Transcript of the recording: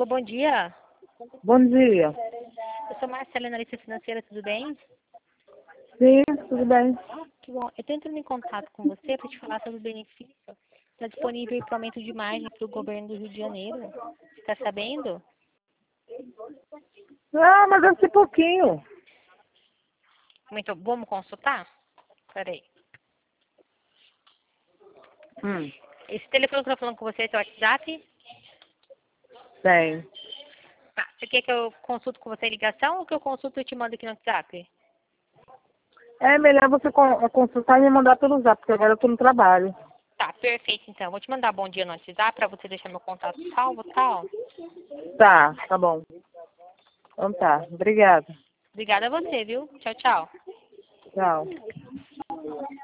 Alô, bom dia. Bom dia. Eu sou Marcela, analista financeira, tudo bem? Sim, tudo bem. Que bom. Eu estou entrando em contato com você para te falar sobre o benefício. Está disponível para aumento de margem para o governo do Rio de Janeiro. Você está sabendo? Ah, mas deve ser pouquinho. Muito, vamos consultar? Peraí. Esse telefone que eu estou falando com você é seu WhatsApp? Tem. Tá. Você quer que eu consulte com você a ligação ou que eu consulto e te mando aqui no WhatsApp? É melhor você consultar e me mandar pelo zap, porque agora eu tô no trabalho. Tá, perfeito então. Vou te mandar bom dia no WhatsApp para você deixar meu contato salvo, tal. Tá bom. Então tá. Obrigada. Obrigada a você, viu? Tchau, tchau. Tchau.